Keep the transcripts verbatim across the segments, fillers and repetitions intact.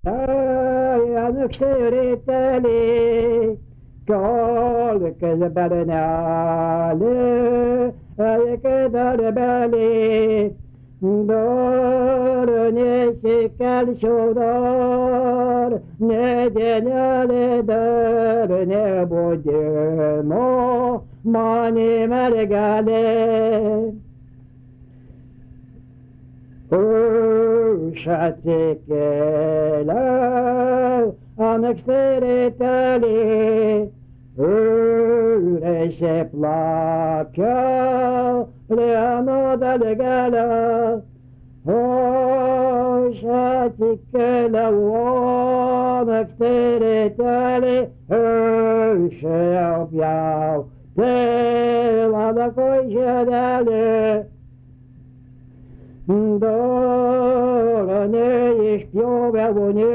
Januk yritteli, kolkes bärnäli, äikedar bäli, dorne sikkel şodar, ne denale dar, ne bodemo, mani mergale. Şatikela aneksteretali Üreşe plakya leano dalegala O şatikela aneksteretali Üreşe yapyav Telada koyşedali Dorone ispioveavone,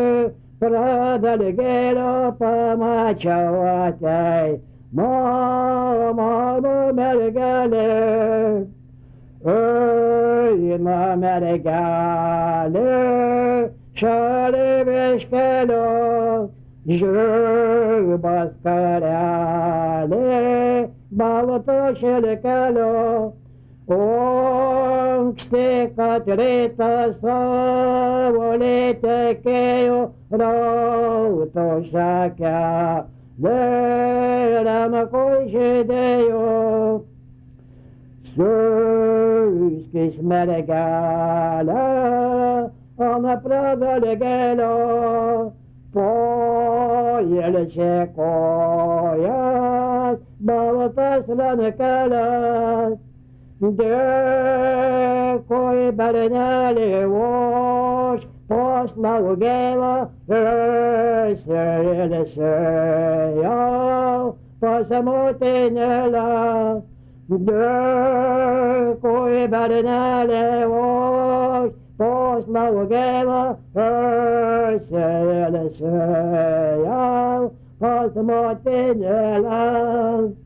pradalgelo pamachavatei, mama mergale, öima mergale, shale veskelo, jubascarale, balato shelekalo, Onks katreta savolete keo rauto shakya Verama koishedeyo Suskis meregala Ona prada legelo Poyel sekoyas Balatas lanekalas De koi bernale wash post laugela Ösele seya pasamotenela De koi bernale wash post laugela Ösele seya pasamotenela